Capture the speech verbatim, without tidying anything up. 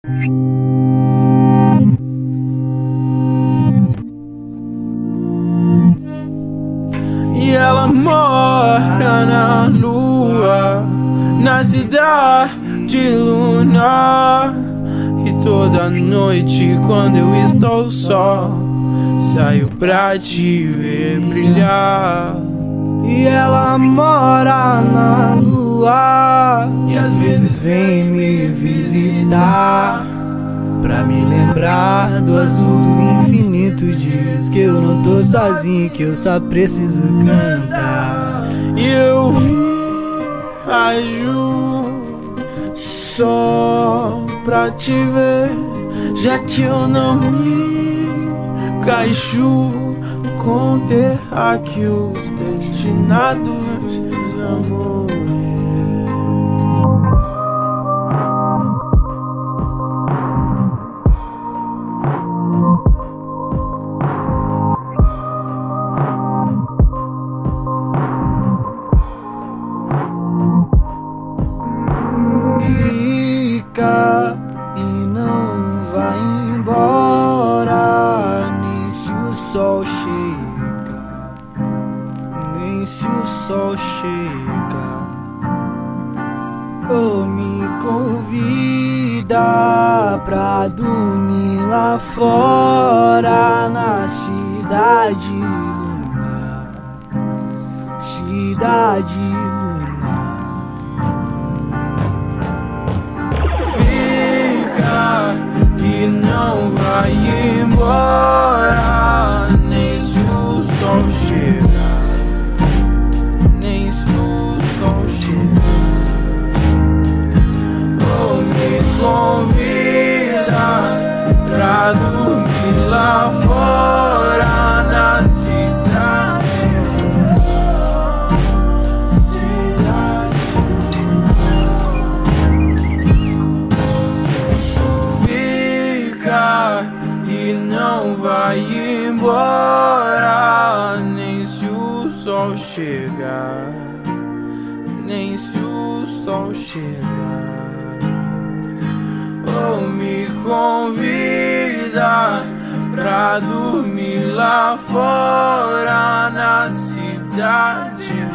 E ela mora na lua, na cidade lunar. E toda noite quando eu estou só, saio pra te ver brilhar. E ela mora na lua, e às vezes vem me visitar, pra me lembrar do azul do infinito. Diz que eu não tô sozinho, que eu só preciso cantar. E eu viajo só pra te ver, já que eu não me encaixo com terráqueos destinados a morrer. Fica e não vai embora, nem se o sol chega, nem se o sol chega. Ou me convida pra dormir lá fora, na cidade lunar, cidade lunar. E não vai embora, nem se o sol chegar, nem se o sol chegar. Ou me convida pra dormir lá fora, na cidade, cidade. E não vai embora, nem se o sol chegar, nem se o sol chegar. Ou me convida pra dormir lá fora, na cidade.